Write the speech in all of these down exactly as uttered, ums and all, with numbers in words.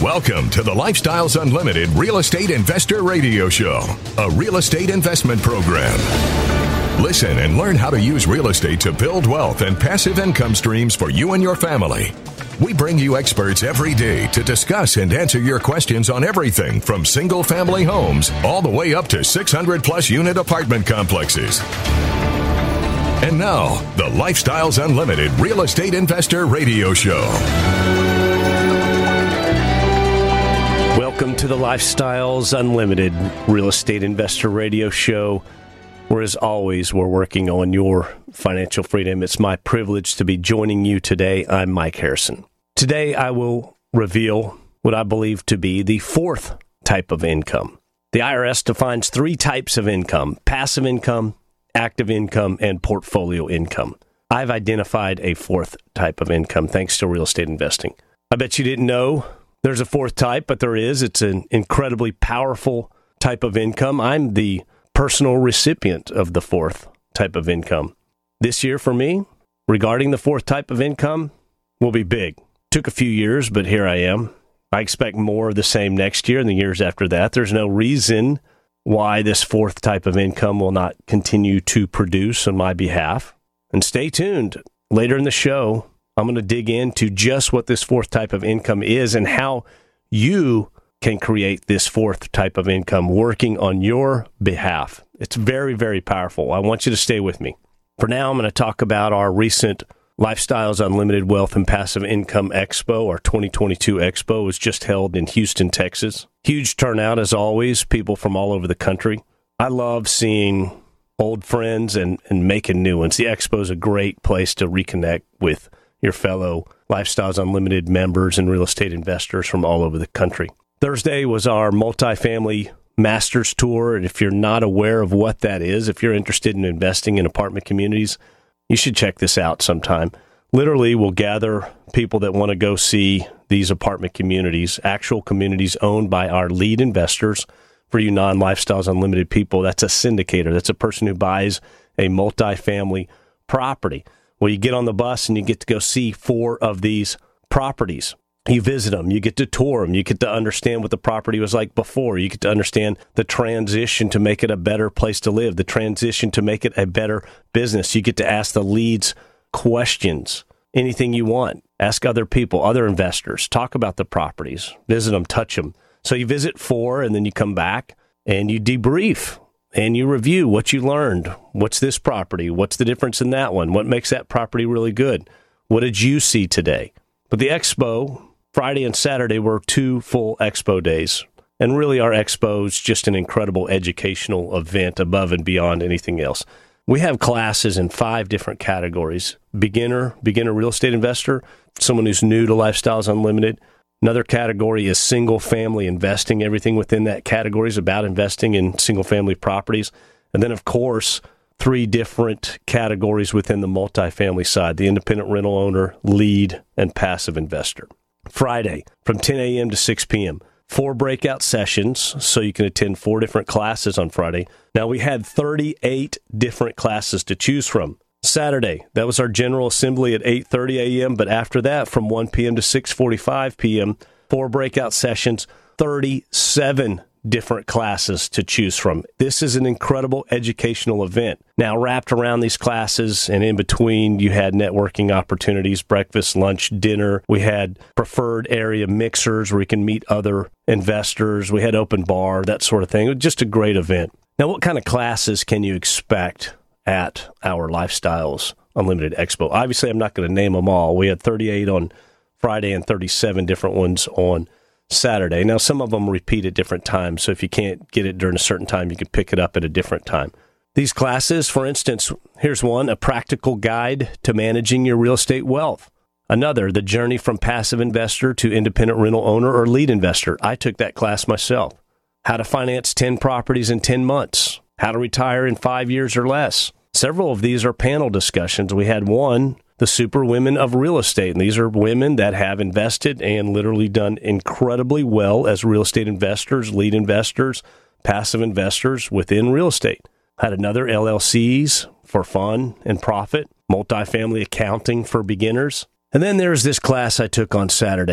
Welcome to the Lifestyles Unlimited Real Estate Investor Radio Show, a real estate investment program. Listen and learn how to use real estate to build wealth and passive income streams for you and your family. We bring you experts every day to discuss and answer your questions on everything from single-family homes all the way up to six hundred plus unit apartment complexes. And now, the Lifestyles Unlimited Real Estate Investor Radio Show. Welcome to the Lifestyles Unlimited Real Estate Investor Radio Show, where, as always, we're working on your financial freedom. It's my privilege to be joining you today. I'm Mike Harrison. Today, I will reveal what I believe to be the fourth type of income. The I R S defines three types of income: passive income, active income, and portfolio income. I've identified a fourth type of income thanks to real estate investing. I bet you didn't know there's a fourth type, but there is. It's an incredibly powerful type of income. I'm the personal recipient of the fourth type of income. This year for me, regarding the fourth type of income, will be big. Took a few years, but here I am. I expect more of the same next year and the years after that. There's no reason why this fourth type of income will not continue to produce on my behalf. And stay tuned. Later in the show, I'm going to dig into just what this fourth type of income is and how you can create this fourth type of income working on your behalf. It's very, very powerful. I want you to stay with me. For now, I'm going to talk about our recent Lifestyles Unlimited Wealth and Passive Income Expo. Our twenty twenty-two Expo was just held in Houston, Texas. Huge turnout, as always, people from all over the country. I love seeing old friends and, and making new ones. The Expo is a great place to reconnect with your fellow Lifestyles Unlimited members and real estate investors from all over the country. Thursday was our multifamily Masters Tour, and if you're not aware of what that is, if you're interested in investing in apartment communities, you should check this out sometime. Literally, we'll gather people that want to go see these apartment communities, actual communities owned by our lead investors. For you non-Lifestyles Unlimited people, that's a syndicator. That's a person who buys a multifamily property. Well, you get on the bus and you get to go see four of these properties. You visit them, you get to tour them, you get to understand what the property was like before, you get to understand the transition to make it a better place to live, the transition to make it a better business. You get to ask the leads questions, anything you want. Ask other people, other investors, talk about the properties, visit them, touch them. So you visit four and then you come back and you debrief. And you review what you learned. What's this property? What's the difference in that one? What makes that property really good? What did you see today? But the Expo, Friday and Saturday, were two full Expo days. And really, our Expo is just an incredible educational event above and beyond anything else. We have classes in five different categories. Beginner, beginner real estate investor, someone who's new to Lifestyles Unlimited. Another category is single-family investing. Everything within that category is about investing in single-family properties. And then, of course, three different categories within the multifamily side: the independent rental owner, lead, and passive investor. Friday, from ten a.m. to six p.m., four breakout sessions, so you can attend four different classes on Friday. Now, we had thirty-eight different classes to choose from. Saturday, that was our General Assembly at eight thirty a.m., but after that, from one p.m. to six forty-five p.m., four breakout sessions, thirty-seven different classes to choose from. This is an incredible educational event. Now, wrapped around these classes and in between, you had networking opportunities, breakfast, lunch, dinner. We had preferred area mixers where you can meet other investors. We had open bar, that sort of thing. It was just a great event. Now, what kind of classes can you expect at our Lifestyles Unlimited Expo? Obviously, I'm not going to name them all. We had thirty-eight on Friday and thirty-seven different ones on Saturday. Now, some of them repeat at different times, so if you can't get it during a certain time, you can pick it up at a different time. These classes, for instance, here's one, a practical guide to managing your real estate wealth. Another, the journey from passive investor to independent rental owner or lead investor. I took that class myself. How to finance ten properties in ten months. How to retire in five years or less. Several of these are panel discussions. We had one, the Super Women of Real Estate, and these are women that have invested and literally done incredibly well as real estate investors, lead investors, passive investors within real estate. Had another L L Cs for fun and profit, multifamily accounting for beginners. And then there's this class I took on Saturday,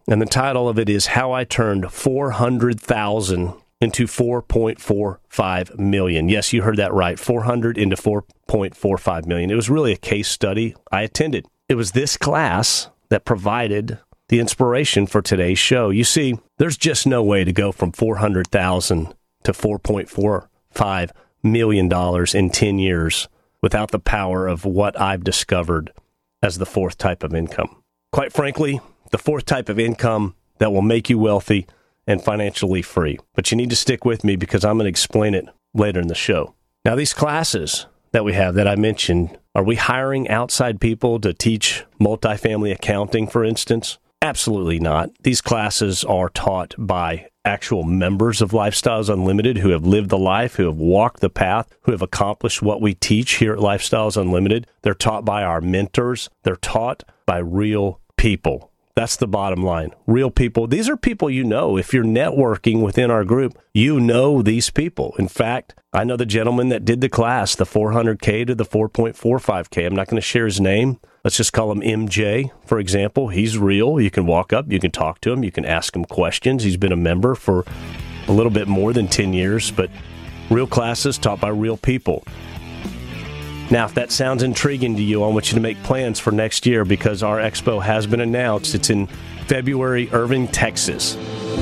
And the title of it is How I Turned four hundred thousand dollars into four point four five million dollars. Yes, you heard that right. four hundred into four point four five million dollars. It was really a case study I attended. It was this class that provided the inspiration for today's show. You see, there's just no way to go from four hundred thousand dollars to four point four five million dollars in ten years without the power of what I've discovered as the fourth type of income. Quite frankly, the fourth type of income that will make you wealthy and financially free. But you need to stick with me because I'm going to explain it later in the show. Now, these classes that we have that I mentioned, are we hiring outside people to teach multifamily accounting, for instance? Absolutely not. These classes are taught by actual members of Lifestyles Unlimited who have lived the life, who have walked the path, who have accomplished what we teach here at Lifestyles Unlimited. They're taught by our mentors. They're taught by real people. That's the bottom line. Real people. These are people you know. If you're networking within our group, you know these people. In fact, I know the gentleman that did the class, the four hundred K to the four point four five K. I'm not going to share his name. Let's just call him M J, for example. He's real. You can walk up, you can talk to him, you can ask him questions. He's been a member for a little bit more than ten years, but real classes taught by real people. Now, if that sounds intriguing to you, I want you to make plans for next year because our expo has been announced. It's in February, Irving, Texas.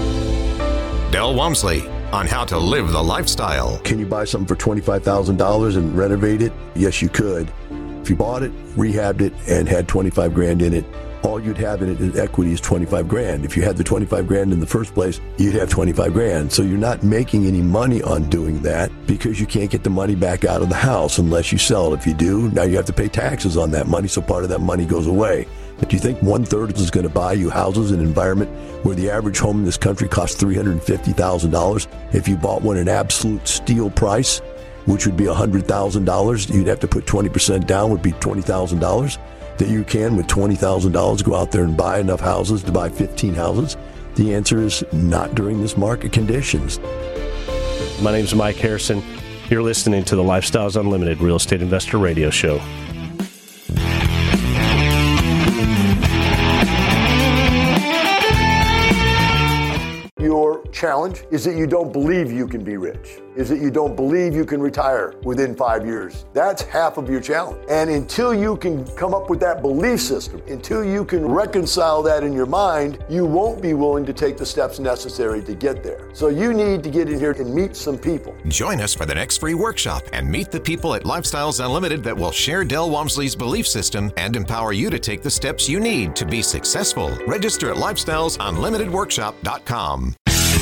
Del Walmsley on how to live the lifestyle. Can you buy something for twenty-five thousand dollars and renovate it? Yes, you could. If you bought it, rehabbed it, and had twenty-five grand in it, all you'd have in it in equity is twenty-five grand. If you had the twenty-five grand in the first place, you'd have twenty-five grand. So you're not making any money on doing that because you can't get the money back out of the house unless you sell it. If you do, now you have to pay taxes on that money, so part of that money goes away. But do you think one-third is going to buy you houses in an environment where the average home in this country costs three hundred fifty thousand dollars? If you bought one at absolute steal price, which would be one hundred thousand dollars, you'd have to put twenty percent down, would be twenty thousand dollars. That you can, with twenty thousand dollars, go out there and buy enough houses to buy fifteen houses? The answer is not during this market conditions. My name's Mike Harrison. You're listening to the Lifestyles Unlimited Real Estate Investor Radio Show. Your challenge is that you don't believe you can be rich, is that you don't believe you can retire within five years. That's half of your challenge. And until you can come up with that belief system, until you can reconcile that in your mind, you won't be willing to take the steps necessary to get there. So you need to get in here and meet some people. Join us for the next free workshop and meet the people at Lifestyles Unlimited that will share Del Walmsley's belief system and empower you to take the steps you need to be successful. Register at lifestyles unlimited workshop dot com.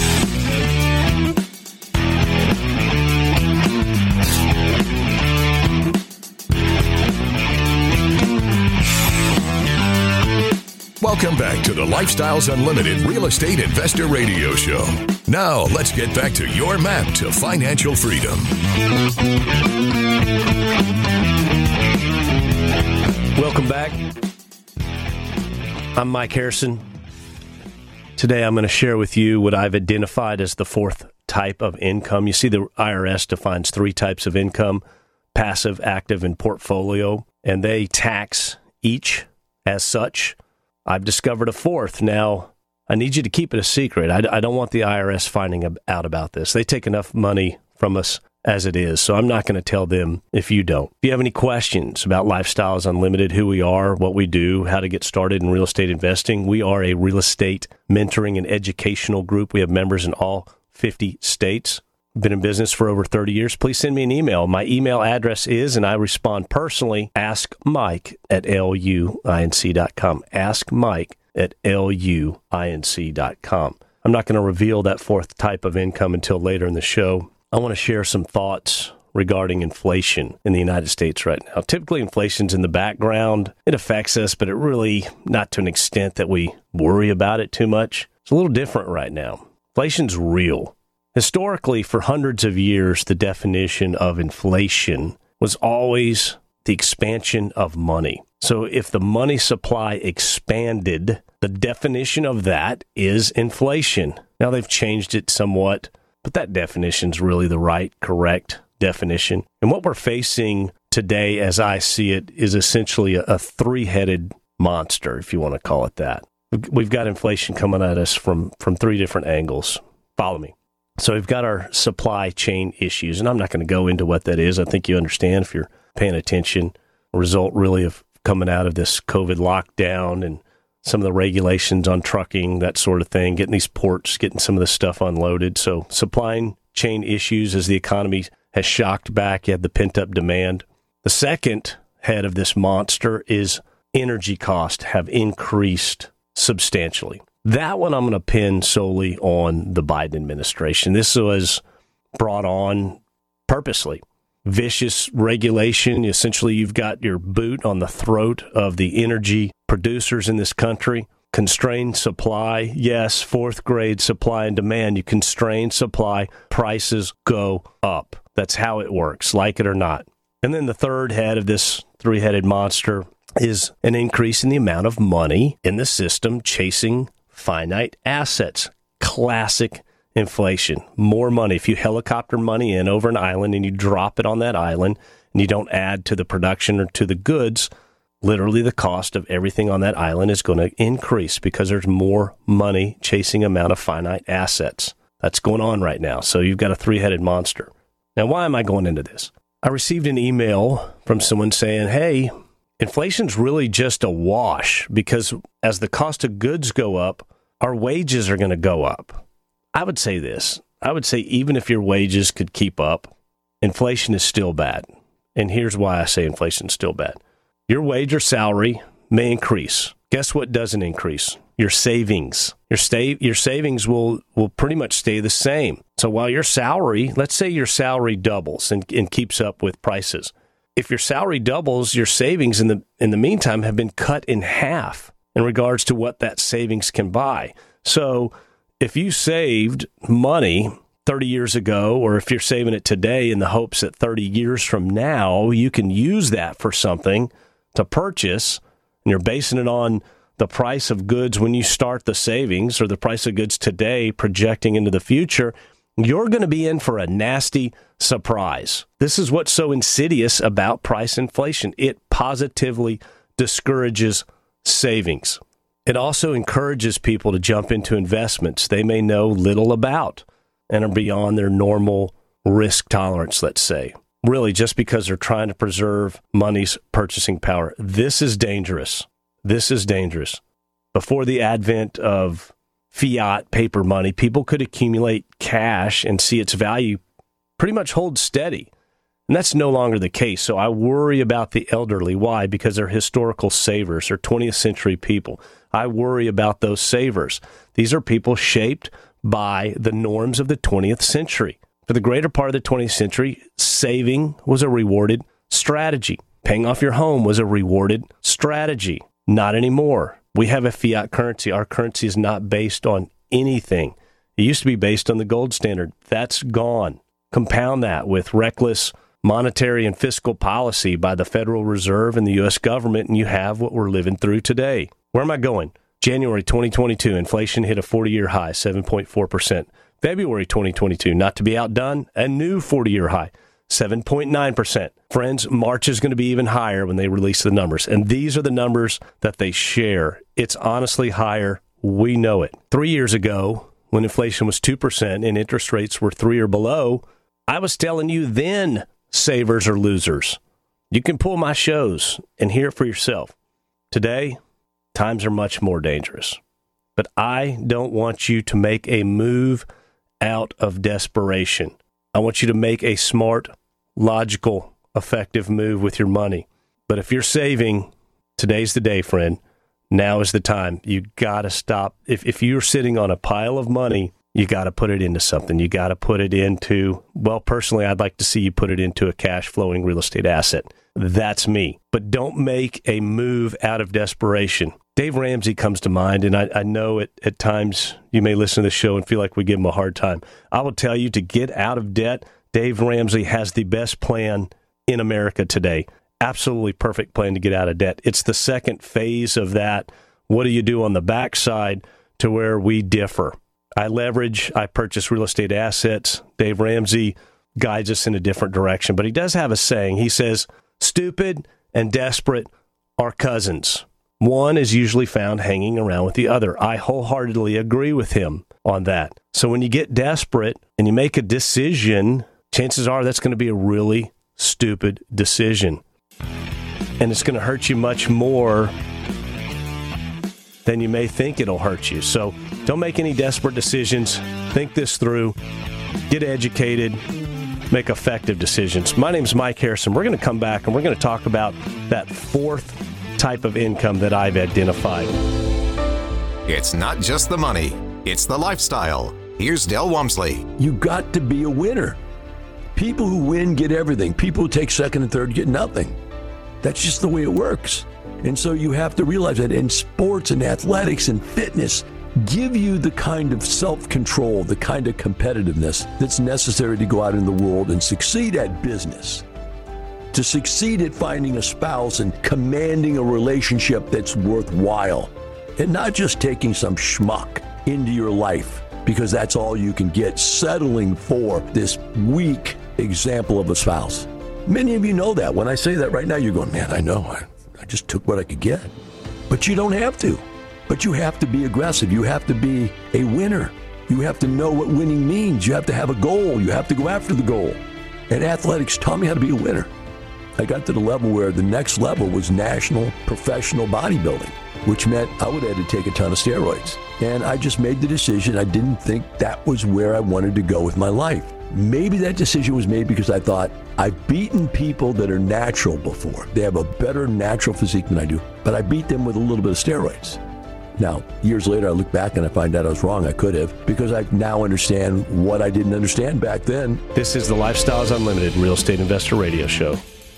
Welcome back to the Lifestyles Unlimited Real Estate Investor Radio Show. Now, let's get back to your map to financial freedom. Welcome back. I'm Mike Harrison. Today, I'm going to share with you what I've identified as the fourth type of income. You see, the I R S defines three types of income: passive, active, and portfolio, and they tax each as such. I've discovered a fourth. Now, I need you to keep it a secret. I, I don't want the I R S finding out about this. They take enough money from us as it is, so I'm not going to tell them if you don't. If you have any questions about Lifestyles Unlimited, who we are, what we do, how to get started in real estate investing, we are a real estate mentoring and educational group. We have members in all fifty states. Been in business for over thirty years. Please send me an email. My email address is, and I respond personally, ask mike at luinc dot com. Ask Mike at luinc dot com. I'm not going to reveal that fourth type of income until later in the show. I want to share some thoughts regarding inflation in the United States right now. Typically, inflation's in the background. It affects us, but it really, not to an extent that we worry about it too much. It's a little different right now. Inflation's real. Historically, for hundreds of years, the definition of inflation was always the expansion of money. So if the money supply expanded, the definition of that is inflation. Now they've changed it somewhat, but that definition is really the right, correct definition. And what we're facing today, as I see it, is essentially a, a three-headed monster, if you want to call it that. we've got inflation coming at us from, from three different angles. Follow me. So we've got our supply chain issues, and I'm not going to go into what that is. I think you understand if you're paying attention. A result really of coming out of this COVID lockdown and some of the regulations on trucking, that sort of thing, getting these ports, getting some of this stuff unloaded. So supply chain issues as the economy has shocked back. You had the pent-up demand. The second head of this monster is energy costs have increased substantially. That one I'm going to pin solely on the Biden administration. This was brought on purposely. Vicious regulation. Essentially, you've got your boot on the throat of the energy producers in this country. Constrained supply. Yes, fourth grade supply and demand. You constrain supply, prices go up. That's how it works, like it or not. And then the third head of this three-headed monster is an increase in the amount of money in the system chasing finite assets. Classic inflation. More money. If you helicopter money in over an island and you drop it on that island and you don't add to the production or to the goods, literally the cost of everything on that island is going to increase because there's more money chasing amount of finite assets. That's going on right now. So you've got a three-headed monster. Now, why am I going into this? I received an email from someone saying, hey, inflation's really just a wash because as the cost of goods go up, our wages are going to go up. I would say this. I would say even if your wages could keep up, inflation is still bad. And here's why I say inflation is still bad. Your wage or salary may increase. Guess what doesn't increase? Your savings. Your stay, your savings will, will pretty much stay the same. So while your salary, let's say your salary doubles and, and keeps up with prices. If your salary doubles, your savings in the in the meantime have been cut in half in regards to what that savings can buy. So if you saved money thirty years ago, or if you're saving it today in the hopes that thirty years from now, you can use that for something to purchase, and you're basing it on the price of goods when you start the savings or the price of goods today projecting into the future, you're going to be in for a nasty surprise. This is what's so insidious about price inflation. It positively discourages savings. It also encourages people to jump into investments they may know little about and are beyond their normal risk tolerance, let's say. Really, just because they're trying to preserve money's purchasing power. This is dangerous. This is dangerous. Before the advent of fiat paper money, people could accumulate cash and see its value pretty much hold steady. And that's no longer the case. So I worry about the elderly. Why? Because they're historical savers. They're twentieth century people. I worry about those savers. These are people shaped by the norms of the twentieth century. For the greater part of the twentieth century, saving was a rewarded strategy. Paying off your home was a rewarded strategy. Not anymore. We have a fiat currency. Our currency is not based on anything. It used to be based on the gold standard. That's gone. Compound that with reckless monetary and fiscal policy by the Federal Reserve and the U S government, and you have what we're living through today. Where am I going? January twenty twenty-two, inflation hit a forty-year high, seven point four percent. February twenty twenty-two, not to be outdone, a new forty-year high, seven point nine percent. Friends, March is going to be even higher when they release the numbers. And these are the numbers that they share. It's honestly higher. We know it. Three years ago, when inflation was two percent and interest rates were three or below, I was telling you then savers are losers. You can pull my shows and hear it for yourself. Today, times are much more dangerous. But I don't want you to make a move out of desperation. I want you to make a smart, logical, effective move with your money. But if you're saving, today's the day, friend. Now is the time. You got to stop. If if you're sitting on a pile of money, you got to put it into something. You got to put it into, well, personally, I'd like to see you put it into a cash flowing real estate asset. That's me. But don't make a move out of desperation. Dave Ramsey comes to mind, and I, I know at, at times you may listen to the show and feel like we give him a hard time. I will tell you, to get out of debt, Dave Ramsey has the best plan in America today. Absolutely perfect plan to get out of debt. It's the second phase of that. What do you do on the backside to where we differ? I leverage, I purchase real estate assets. Dave Ramsey guides us in a different direction, but he does have a saying. He says, stupid and desperate are cousins. One is usually found hanging around with the other. I wholeheartedly agree with him on that. So when you get desperate and you make a decision, chances are that's going to be a really stupid decision. And it's going to hurt you much more than you may think it'll hurt you. So don't make any desperate decisions. Think this through. Get educated. Make effective decisions. My name's Mike Harrison. We're going to come back and we're going to talk about that fourth type of income that I've identified. It's not just the money, it's the lifestyle. Here's Del Walmsley. You got to be a winner. People who win get everything. People who take second and third get nothing. That's just the way it works. And so you have to realize that in sports and athletics and fitness, give you the kind of self-control, the kind of competitiveness that's necessary to go out in the world and succeed at business. To succeed at finding a spouse and commanding a relationship that's worthwhile. And not just taking some schmuck into your life because that's all you can get, settling for this weak example of a spouse. Many of you know that. When I say that right now, you're going, man, I know. I, I just took what I could get. But you don't have to. But you have to be aggressive. You have to be a winner. You have to know what winning means. You have to have a goal. You have to go after the goal. And athletics taught me how to be a winner. I got to the level where the next level was national professional bodybuilding, which meant I would have to take a ton of steroids. And I just made the decision. I didn't think that was where I wanted to go with my life. Maybe that decision was made because I thought, I've beaten people that are natural before. They have a better natural physique than I do, but I beat them with a little bit of steroids. Now, years later, I look back and I find out I was wrong. I could have, because I now understand what I didn't understand back then. This is the Lifestyles Unlimited Real Estate Investor Radio Show.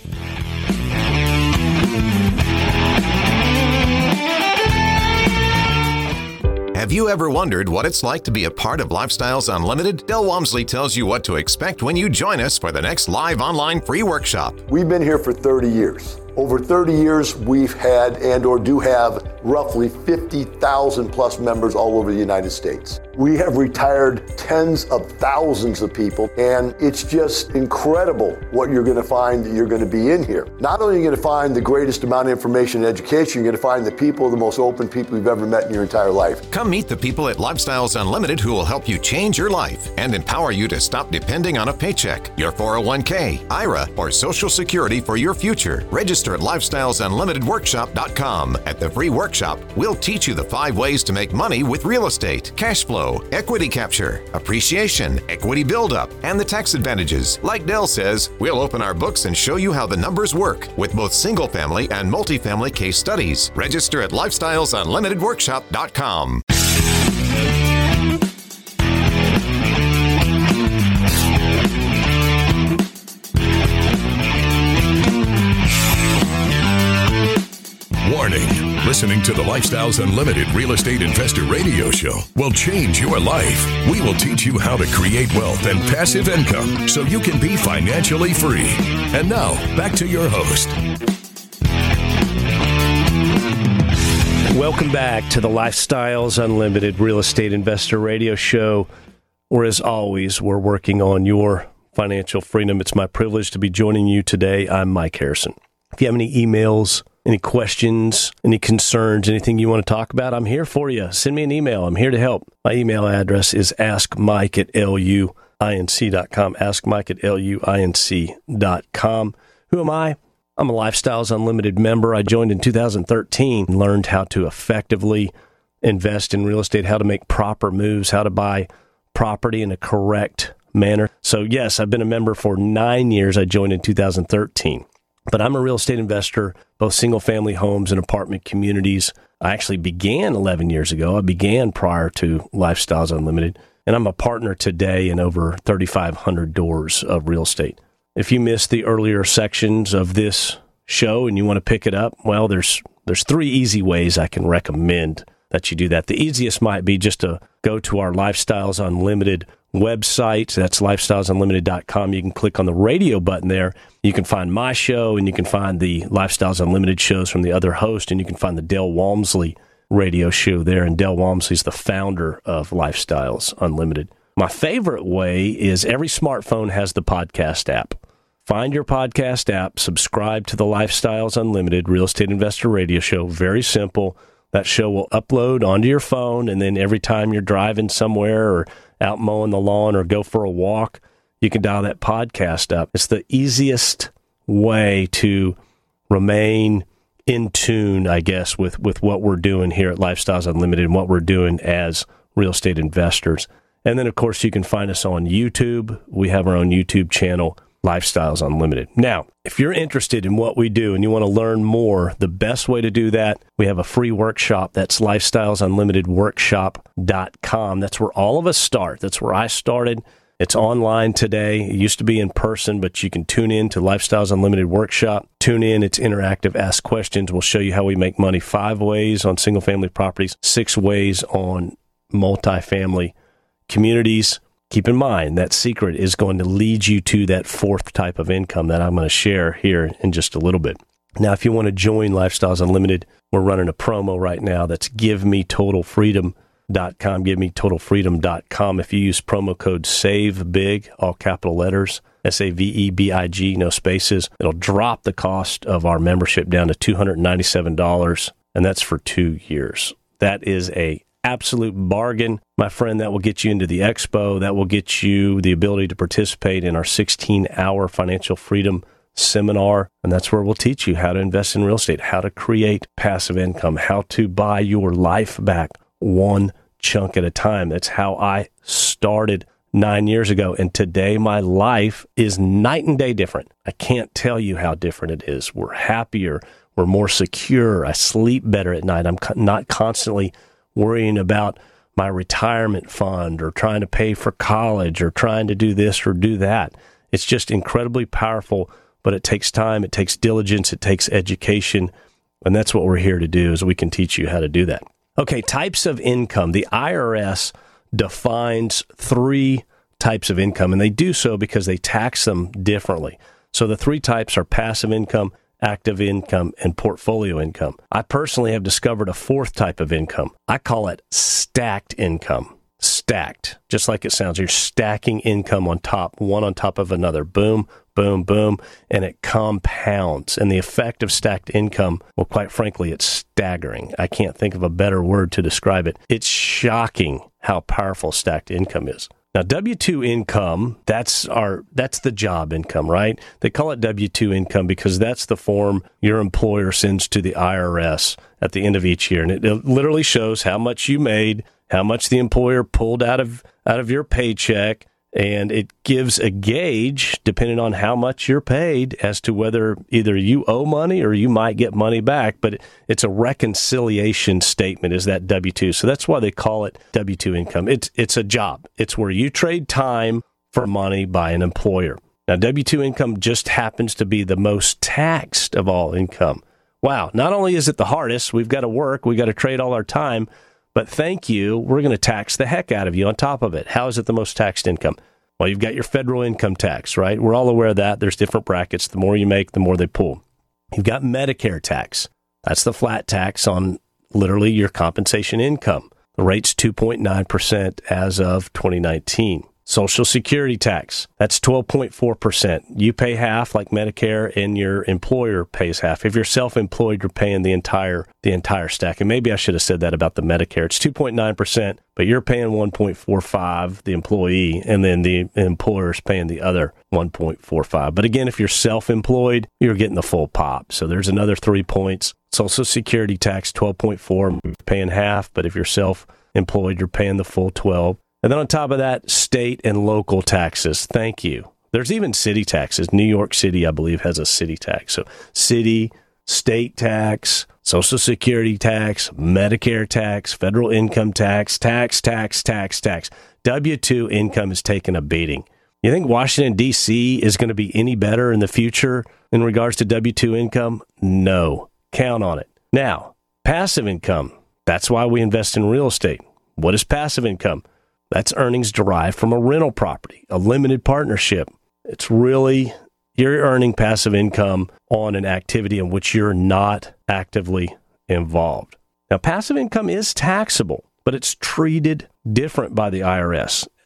Have you ever wondered what it's like to be a part of Lifestyles Unlimited? Del Walmsley tells you what to expect when you join us for the next live online free workshop. We've been here for thirty years. Over thirty years, we've had and or do have roughly fifty thousand plus members all over the United States. We have retired tens of thousands of people, and it's just incredible what you're going to find that you're going to be in here. Not only are you going to find the greatest amount of information and education, you're going to find the people, the most open people you've ever met in your entire life. Come meet the people at Lifestyles Unlimited who will help you change your life and empower you to stop depending on a paycheck, your four oh one k, I R A, or Social Security for your future. Register at lifestyles unlimited workshop dot com. At the free workshop, we'll teach you the five ways to make money with real estate, cash flow, equity capture, appreciation, equity buildup, and the tax advantages. Like Del says, we'll open our books and show you how the numbers work with both single-family and multifamily case studies. Register at lifestyles unlimited workshop dot com. Warning, listening to the Lifestyles Unlimited Real Estate Investor Radio Show will change your life. We will teach you how to create wealth and passive income so you can be financially free. And now, back to your host. Welcome back to the Lifestyles Unlimited Real Estate Investor Radio Show, where, as always, we're working on your financial freedom. It's my privilege to be joining you today. I'm Mike Harrison. If you have any emails, any questions, any concerns, anything you want to talk about, I'm here for you. Send me an email. I'm here to help. My email address is askmike at luinc dot com, askmike at luinc dot com. Who am I? I'm a Lifestyles Unlimited member. I joined in two thousand thirteen and learned how to effectively invest in real estate, how to make proper moves, how to buy property in a correct manner. So, yes, I've been a member for nine years. I joined in two thousand thirteen. But I'm a real estate investor, both single-family homes and apartment communities. I actually began eleven years ago. I began prior to Lifestyles Unlimited, and I'm a partner today in over thirty-five hundred doors of real estate. If you missed the earlier sections of this show and you want to pick it up, well, there's there's three easy ways I can recommend that you do that. The easiest might be just to go to our Lifestyles Unlimited website. That's lifestyles unlimited dot com. You can click on the radio button there. You can find my show, and you can find the Lifestyles Unlimited shows from the other host, and you can find the Del Walmsley radio show there. And Del Walmsley's the founder of Lifestyles Unlimited. My favorite way is every smartphone has the podcast app. Find your podcast app, subscribe to the Lifestyles Unlimited Real Estate Investor Radio Show. Very simple. That show will upload onto your phone, and then every time you're driving somewhere or out mowing the lawn or go for a walk, you can dial that podcast up. It's the easiest way to remain in tune, I guess, with, with what we're doing here at Lifestyles Unlimited and what we're doing as real estate investors. And then, of course, you can find us on YouTube. We have our own YouTube channel, Lifestyles Unlimited. Now, if you're interested in what we do and you want to learn more, the best way to do that, we have a free workshop. That's lifestyles unlimited workshop dot com. That's where all of us start. That's where I started. It's online today. It used to be in person, but you can tune in to Lifestyles Unlimited Workshop. Tune in. It's interactive. Ask questions. We'll show you how we make money five ways on single-family properties, six ways on multifamily communities. Keep in mind that secret is going to lead you to that fourth type of income that I'm going to share here in just a little bit. Now, if you want to join Lifestyles Unlimited, we're running a promo right now. That's give me total freedom dot com, give me total freedom dot com. If you use promo code SAVEBIG, all capital letters, S A V E B I G, no spaces, it'll drop the cost of our membership down to two hundred ninety-seven dollars, and that's for two years. That is a absolute bargain, my friend. That will get you into the expo. That will get you the ability to participate in our sixteen-hour financial freedom seminar. And that's where we'll teach you how to invest in real estate, how to create passive income, how to buy your life back one chunk at a time. That's how I started nine years ago. And today my life is night and day different. I can't tell you how different it is. We're happier. We're more secure. I sleep better at night. I'm not constantly worrying about my retirement fund or trying to pay for college or trying to do this or do that. It's just incredibly powerful, but it takes time, it takes diligence, it takes education, and that's what we're here to do, is we can teach you how to do that. Okay, types of income. The I R S defines three types of income, and they do so because they tax them differently. So the three types are passive income, active income, and portfolio income. I personally have discovered a fourth type of income. I call it stacked income. Stacked, just like it sounds. You're stacking income on top, one on top of another. Boom, boom, boom, and it compounds. And the effect of stacked income, well, quite frankly, it's staggering. I can't think of a better word to describe it. It's shocking how powerful stacked income is. Now, W two income, that's our that's the job income, right? They call it W two income because that's the form your employer sends to the I R S at the end of each year. And it, it literally shows how much you made, how much the employer pulled out of out of your paycheck, and it gives a gauge, depending on how much you're paid, as to whether either you owe money or you might get money back. But it's a reconciliation statement, is that W two. So that's why they call it W two income. It's it's a job. It's where you trade time for money by an employer. Now, W two income just happens to be the most taxed of all income. Wow. Not only is it the hardest, we've got to work, we've got to trade all our time, but thank you, we're going to tax the heck out of you on top of it. How is it the most taxed income? Well, you've got your federal income tax, right? We're all aware of that. There's different brackets. The more you make, the more they pull. You've got Medicare tax. That's the flat tax on literally your compensation income. The rate's two point nine percent as of twenty nineteen. Social Security tax, that's twelve point four percent. You pay half like Medicare, and your employer pays half. If you're self-employed, you're paying the entire the entire stack. And maybe I should have said that about the Medicare. It's two point nine percent, but you're paying one point four five, the employee, and then the employer's paying the other one point four five. But again, if you're self-employed, you're getting the full pop. So there's another three points. Social Security tax, twelve point four, paying half, but if you're self-employed, you're paying the full twelve. And then on top of that, state and local taxes. Thank you. There's even city taxes. New York City, I believe, has a city tax. So city, state tax, Social Security tax, Medicare tax, federal income tax, tax, tax, tax, tax. W two income is taking a beating. You think Washington, D C is going to be any better in the future in regards to W two income? No. Count on it. Now, passive income. That's why we invest in real estate. What is passive income? That's earnings derived from a rental property, a limited partnership. It's really, you're earning passive income on an activity in which you're not actively involved. Now, passive income is taxable, but it's treated different by the I R S.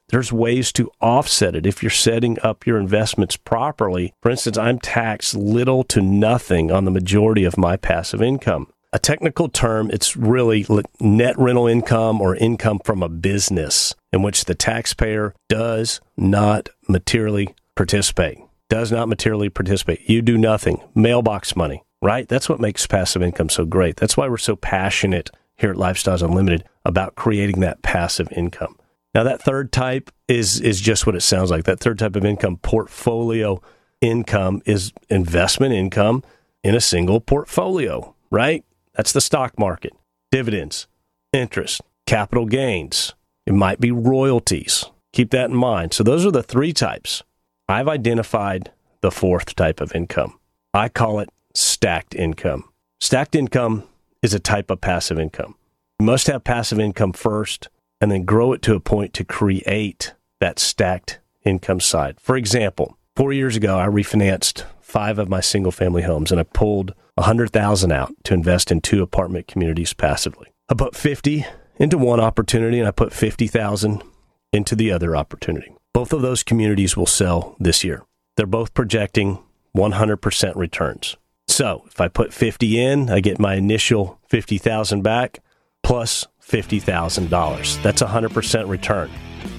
There's ways to offset it if you're setting up your investments properly. For instance, I'm taxed little to nothing on the majority of my passive income. A technical term, it's really net rental income or income from a business in which the taxpayer does not materially participate. Does not materially participate. You do nothing. Mailbox money, right? That's what makes passive income so great. That's why we're so passionate here at Lifestyles Unlimited about creating that passive income. Now, that third type is is just what it sounds like. That third type of income, portfolio income, is investment income in a single portfolio, right? That's the stock market, dividends, interest, capital gains. It might be royalties. Keep that in mind. So those are the three types. I've identified the fourth type of income. I call it stacked income. Stacked income is a type of passive income. You must have passive income first and then grow it to a point to create that stacked income side. For example, four years ago, I refinanced five of my single-family homes, and I pulled one hundred thousand dollars out to invest in two apartment communities passively. I put fifty thousand dollars into one opportunity, and I put fifty thousand dollars into the other opportunity. Both of those communities will sell this year. They're both projecting one hundred percent returns. So if I put fifty in, I get my initial fifty thousand dollars back plus fifty thousand dollars. That's a one hundred percent return.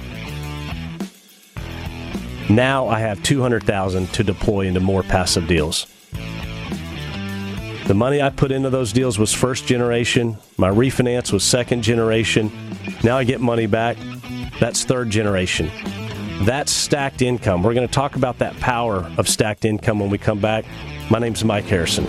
Now I have two hundred thousand dollars to deploy into more passive deals. The money I put into those deals was first generation. My refinance was second generation. Now I get money back. That's third generation. That's stacked income. We're going to talk about that power of stacked income when we come back. My name's Mike Harrison.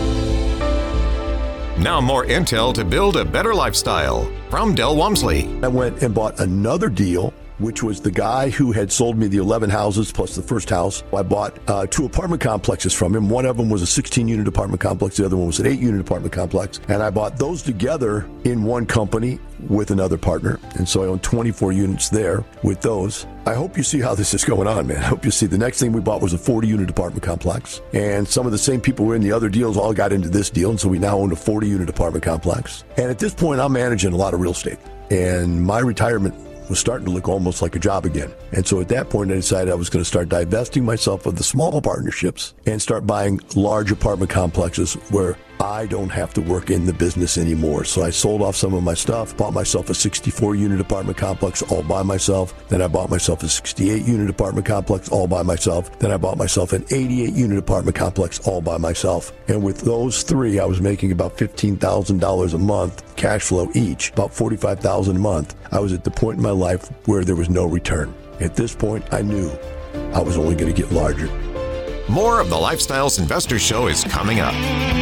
Now more intel to build a better lifestyle from Del Walmsley. I went and bought another deal, which was the guy who had sold me the eleven houses plus the first house. I bought uh, two apartment complexes from him. One of them was a sixteen-unit apartment complex. The other one was an eight-unit apartment complex. And I bought those together in one company with another partner. And so I own twenty-four units there with those. I hope you see how this is going on, man. I hope you see. The next thing we bought was a forty-unit apartment complex. And some of the same people who were in the other deals all got into this deal. And so we now own a forty-unit apartment complex. And at this point, I'm managing a lot of real estate. And my retirement was starting to look almost like a job again. And so at that point, I decided I was going to start divesting myself of the small partnerships and start buying large apartment complexes where I don't have to work in the business anymore. So I sold off some of my stuff, bought myself a sixty-four unit apartment complex all by myself. Then I bought myself a sixty-eight unit apartment complex all by myself. Then I bought myself an eighty-eight unit apartment complex all by myself. And with those three, I was making about fifteen thousand dollars a month cash flow each, about forty-five thousand dollars a month. I was at the point in my life where there was no return. At this point, I knew I was only going to get larger. More of the Lifestyles Investor Show is coming up.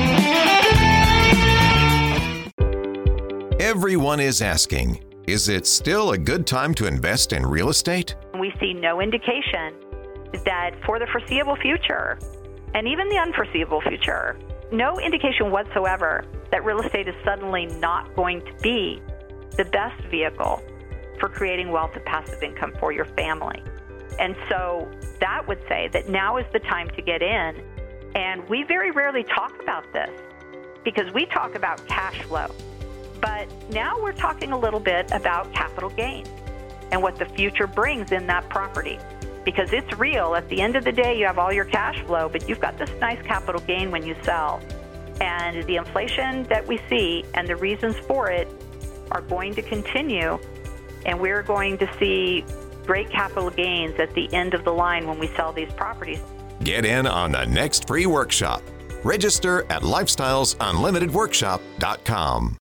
Everyone is asking, is it still a good time to invest in real estate? We see no indication that for the foreseeable future, and even the unforeseeable future, no indication whatsoever that real estate is suddenly not going to be the best vehicle for creating wealth and passive income for your family. And so that would say that now is the time to get in. And we very rarely talk about this because we talk about cash flow. But now we're talking a little bit about capital gains and what the future brings in that property. Because it's real. At the end of the day, you have all your cash flow, but you've got this nice capital gain when you sell. And the inflation that we see and the reasons for it are going to continue. And we're going to see great capital gains at the end of the line when we sell these properties. Get in on the next free workshop. Register at lifestyles unlimited workshop dot com.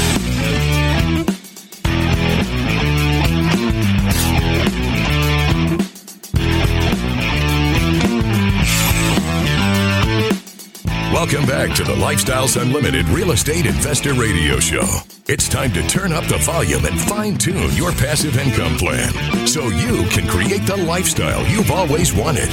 Welcome back to the Lifestyles Unlimited Real Estate Investor Radio Show. It's time to turn up the volume and fine-tune your passive income plan so you can create the lifestyle you've always wanted.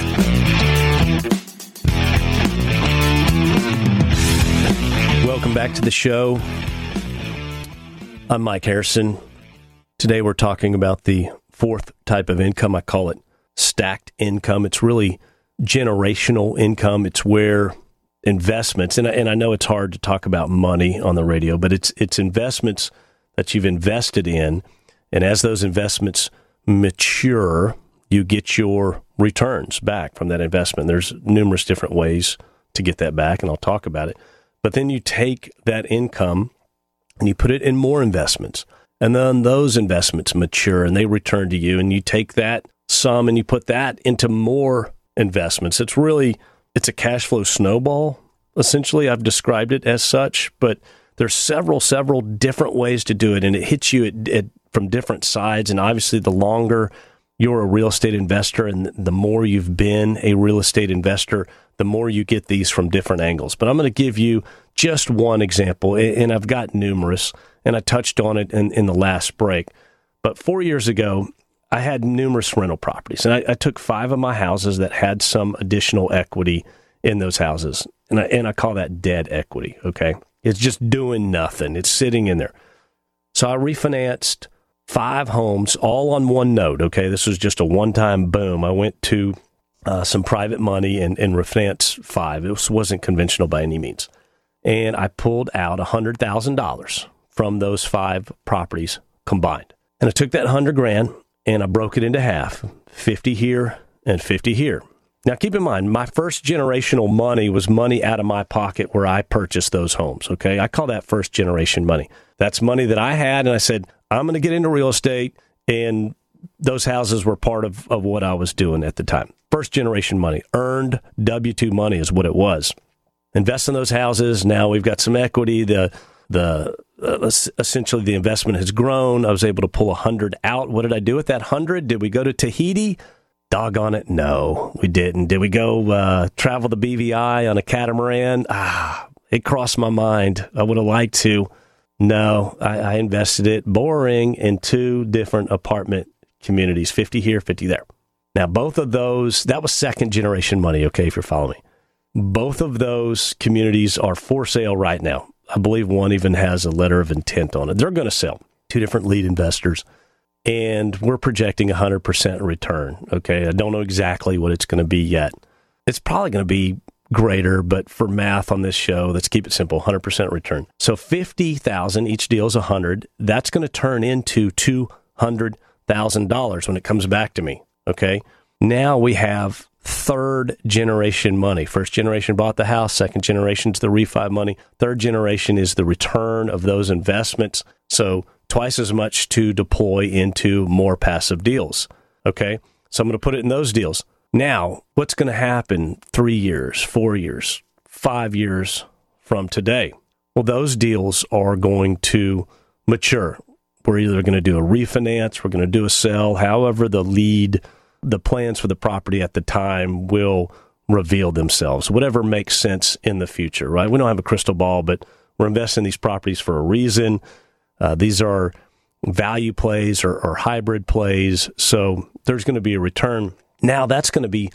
Welcome back to the show. I'm Mike Harrison. Today we're talking about the fourth type of income. I call it stacked income. It's really generational income. It's where investments, and I, and I know it's hard to talk about money on the radio, but it's it's investments that you've invested in, and as those investments mature, you get your returns back from that investment. There's numerous different ways to get that back, and I'll talk about it. But then you take that income and you put it in more investments. And then those investments mature and they return to you, and you take that sum and you put that into more investments. It's really, it's a cash flow snowball. Essentially, I've described it as such, but there's several, several different ways to do it, and it hits you at, at, from different sides. And obviously, the longer you're a real estate investor and the more you've been a real estate investor, the more you get these from different angles. But I'm going to give you just one example, and I've got numerous, and I touched on it in, in the last break. But four years ago, I had numerous rental properties, and I, I took five of my houses that had some additional equity in those houses, and I, and I call that dead equity, okay? It's just doing nothing. It's sitting in there. So I refinanced five homes all on one note, okay? This was just a one-time boom. I went to uh, some private money and, and refinanced five. It was, wasn't conventional by any means. And I pulled out one hundred thousand dollars from those five properties combined. And I took that one hundred grand and I broke it into half, fifty here and fifty here. Now, keep in mind, my first generational money was money out of my pocket where I purchased those homes, okay? I call that first generation money. That's money that I had, and I said, I'm going to get into real estate, and those houses were part of, of what I was doing at the time. First generation money, earned W two money is what it was. Invest in those houses. Now we've got some equity. The the uh, essentially the investment has grown. I was able to pull a hundred out. What did I do with that hundred? Did we go to Tahiti? Doggone it, no, we didn't. Did we go uh, travel the B V I on a catamaran? Ah, it crossed my mind. I would have liked to. No, I, I invested it, boring, in two different apartment communities, fifty here, fifty there. Now, both of those, that was second generation money, okay, if you're following me. Both of those communities are for sale right now. I believe one even has a letter of intent on it. They're going to sell. Two different lead investors. And we're projecting one hundred percent return, okay? I don't know exactly what it's going to be yet. It's probably going to be greater, but for math on this show, let's keep it simple, one hundred percent return. So fifty thousand dollars, each deal is one hundred thousand dollars. That's going to turn into two hundred thousand dollars when it comes back to me, okay? Now we have third generation money. First generation bought the house, second generation is the refi money, third generation is the return of those investments. So twice as much to deploy into more passive deals, okay? So I'm going to put it in those deals. Now, what's going to happen three years, four years, five years from today? Well, those deals are going to mature. We're either going to do a refinance, we're going to do a sell, however the lead, the plans for the property at the time will reveal themselves, whatever makes sense in the future, right? We don't have a crystal ball, but we're investing in these properties for a reason. Uh, these are value plays or, or hybrid plays, so there's going to be a return. Now that's going to be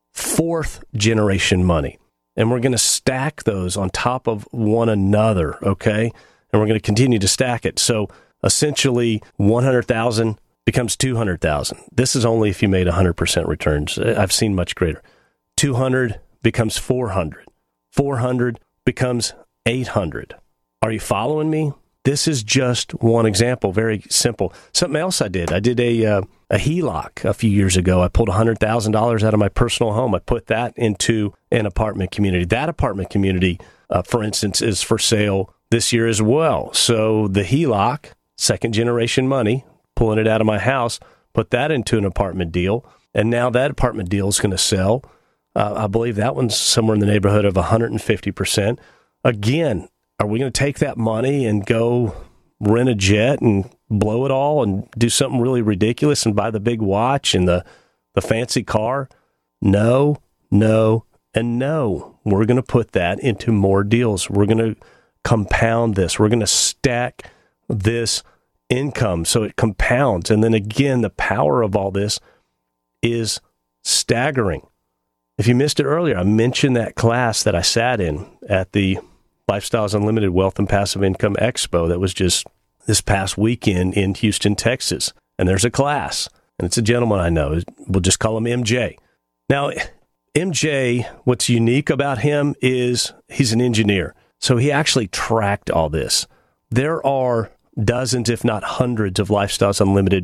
fourth generation money, and we're going to stack those on top of one another, okay? And we're going to continue to stack it. So essentially, one hundred thousand dollars becomes two hundred thousand dollars. This is only if you made one hundred percent returns. I've seen much greater. two hundred becomes four hundred. four hundred becomes eight hundred. Are you following me? This is just one example, very simple. Something else I did, I did a uh, a H E L O C a few years ago. I pulled one hundred thousand dollars out of my personal home. I put that into an apartment community. That apartment community, uh, for instance, is for sale this year as well. So the H E L O C, second generation money, pulling it out of my house, put that into an apartment deal, and now that apartment deal is going to sell. Uh, I believe that one's somewhere in the neighborhood of one hundred fifty percent. Again, are we going to take that money and go rent a jet and blow it all and do something really ridiculous and buy the big watch and the, the fancy car? No, no, and no. We're going to put that into more deals. We're going to compound this. We're going to stack this income so it compounds. And then again, the power of all this is staggering. If you missed it earlier, I mentioned that class that I sat in at the Lifestyles Unlimited Wealth and Passive Income Expo that was just this past weekend in Houston, Texas. And there's a class, and it's a gentleman I know. We'll just call him M J. Now, M J, what's unique about him is he's an engineer. So he actually tracked all this. There are dozens, if not hundreds, of Lifestyles Unlimited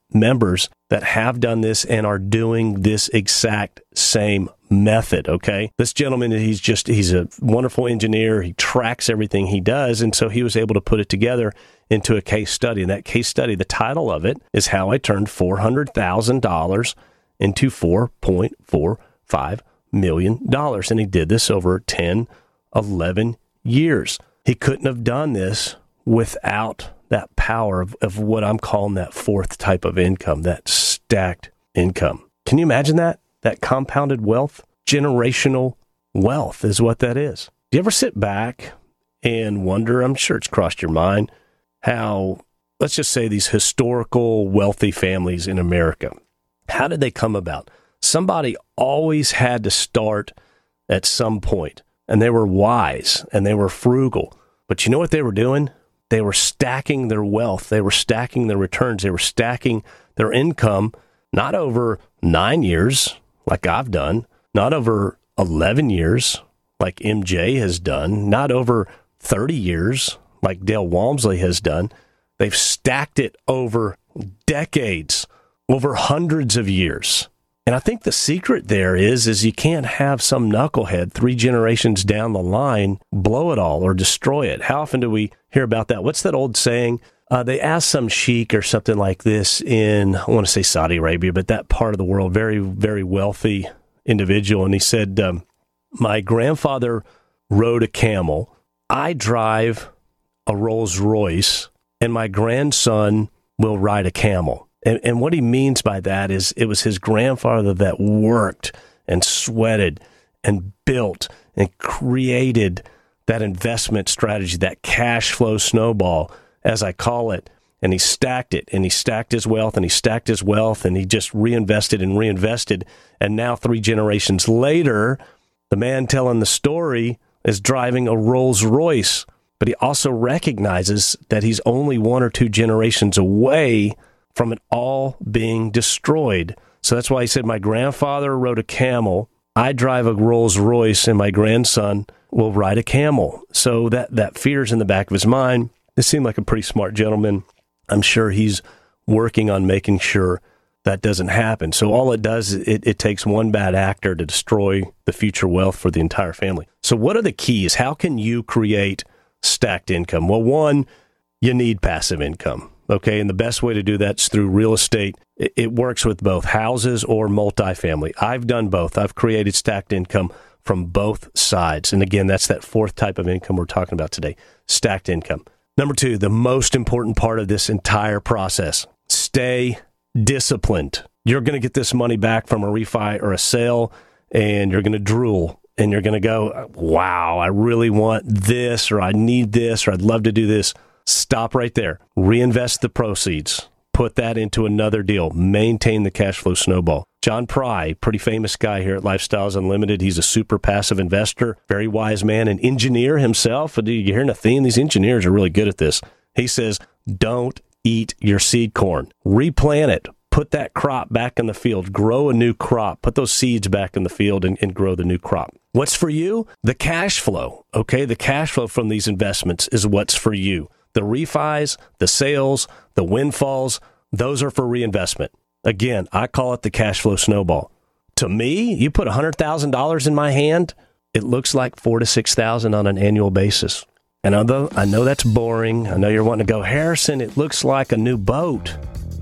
members that have done this and are doing this exact same method, okay? This gentleman, he's just, he's a wonderful engineer. He tracks everything he does, and so he was able to put it together into a case study. And that case study, the title of it is How I Turned four hundred thousand dollars into four point four five million dollars. And he did this over ten, eleven years. He couldn't have done this without that power of, of what I'm calling that fourth type of income, that stacked income. Can you imagine that? That compounded wealth? Generational wealth is what that is. Do you ever sit back and wonder, I'm sure it's crossed your mind, how, let's just say, these historical wealthy families in America, how did they come about? Somebody always had to start at some point, and they were wise and they were frugal. But you know what they were doing? They were stacking their wealth. They were stacking their returns. They were stacking their income, not over nine years like I've done, not over eleven years like M J has done, not over thirty years like Dale Walmsley has done. They've stacked it over decades, over hundreds of years. And I think the secret there is, is you can't have some knucklehead three generations down the line blow it all or destroy it. How often do we hear about that? What's that old saying? Uh, they asked some sheik or something like this in, I want to say Saudi Arabia, but that part of the world, very, very wealthy individual. And he said, um, my grandfather rode a camel. I drive a Rolls Royce, and my grandson will ride a camel. And, and what he means by that is it was his grandfather that worked and sweated and built and created that investment strategy, that cash flow snowball, as I call it. And he stacked it, and he stacked his wealth, and he stacked his wealth, and he just reinvested and reinvested. And now three generations later, the man telling the story is driving a Rolls Royce. But he also recognizes that he's only one or two generations away from it all being destroyed. So that's why he said, my grandfather rode a camel, I drive a Rolls Royce, and my grandson will ride a camel. So that, that fear's in the back of his mind. This seemed like a pretty smart gentleman. I'm sure he's working on making sure that doesn't happen. So all it does is it, it takes one bad actor to destroy the future wealth for the entire family. So what are the keys? How can you create stacked income? Well, one, you need passive income. Okay, and the best way to do that is through real estate. It, it works with both houses or multifamily. I've done both. I've created stacked income from both sides. And again, that's that fourth type of income we're talking about today, stacked income. Number two, the most important part of this entire process, stay disciplined. You're going to get this money back from a refi or a sale, and you're going to drool, and you're going to go, wow, I really want this, or I need this, or I'd love to do this. Stop right there. Reinvest the proceeds. Put that into another deal. Maintain the cash flow snowball. John Pry, pretty famous guy here at Lifestyles Unlimited. He's a super passive investor, very wise man, an engineer himself. You're hearing a theme. These engineers are really good at this. He says, don't eat your seed corn. Replant it. Put that crop back in the field. Grow a new crop. Put those seeds back in the field and, and grow the new crop. What's for you? The cash flow. Okay, the cash flow from these investments is what's for you. The refis, the sales, the windfalls, those are for reinvestment. Again, I call it the cash flow snowball. To me, you put one hundred thousand dollars in my hand, it looks like four to six thousand on an annual basis. And although I know that's boring, I know you're wanting to go, Harrison, it looks like a new boat.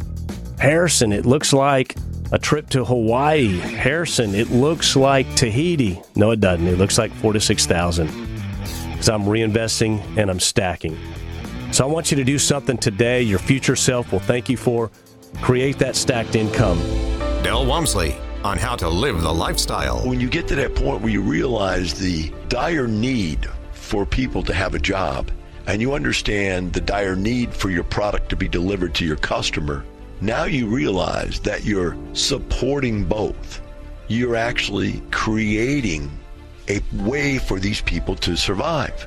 Harrison, it looks like a trip to Hawaii. Harrison, it looks like Tahiti. No, it doesn't. It looks like four to six thousand. Because I'm reinvesting and I'm stacking. So I want you to do something today your future self will thank you for. Create that stacked income. Del Walmsley on how to live the lifestyle. When you get to that point where you realize the dire need for people to have a job, and you understand the dire need for your product to be delivered to your customer, now you realize that you're supporting both. You're actually creating a way for these people to survive.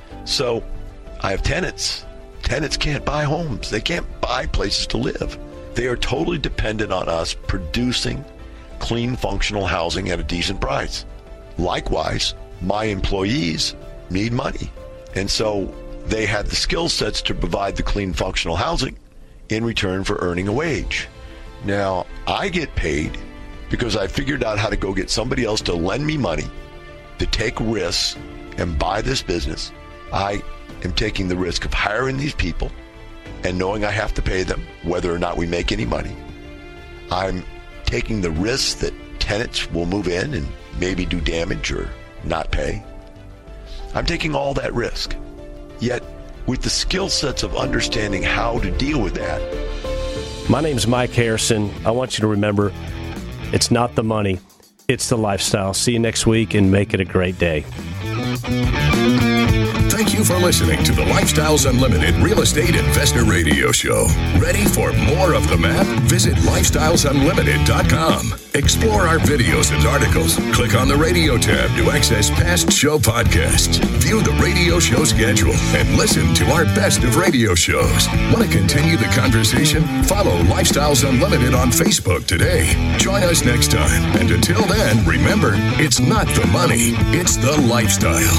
So I have tenants. Tenants can't buy homes. They can't buy places to live. They are totally dependent on us producing clean, functional housing at a decent price. Likewise, my employees need money. And so they have the skill sets to provide the clean, functional housing in return for earning a wage. Now, I get paid because I figured out how to go get somebody else to lend me money to take risks and buy this business. I am taking the risk of hiring these people and knowing I have to pay them whether or not we make any money. I'm taking the risk that tenants will move in and maybe do damage or not pay. I'm taking all that risk. Yet, with the skill sets of understanding how to deal with that. My name's Mike Harrison. I want you to remember, it's not the money, it's the lifestyle. See you next week and make it a great day. Thank you for listening to the Lifestyles Unlimited Real Estate Investor Radio Show. Ready for more of the map? Visit lifestyles unlimited dot com. Explore our videos and articles. Click on the radio tab to access past show podcasts. View the radio show schedule and listen to our best of radio shows. Want to continue the conversation? Follow Lifestyles Unlimited on Facebook today. Join us next time. And until then, remember, it's not the money, it's the lifestyle.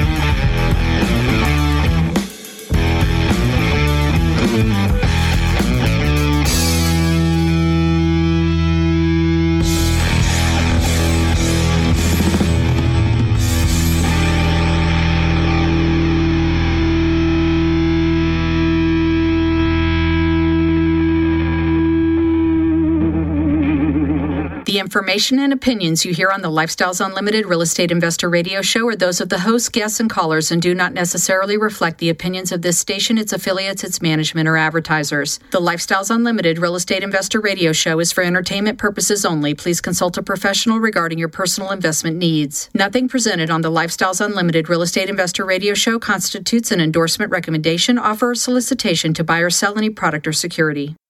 The information and opinions you hear on the Lifestyles Unlimited Real Estate Investor Radio Show are those of the hosts, guests, and callers and do not necessarily reflect the opinions of this station, its affiliates, its management, or advertisers. The Lifestyles Unlimited Real Estate Investor Radio Show is for entertainment purposes only. Please consult a professional regarding your personal investment needs. Nothing presented on the Lifestyles Unlimited Real Estate Investor Radio Show constitutes an endorsement, recommendation, offer, or solicitation to buy or sell any product or security.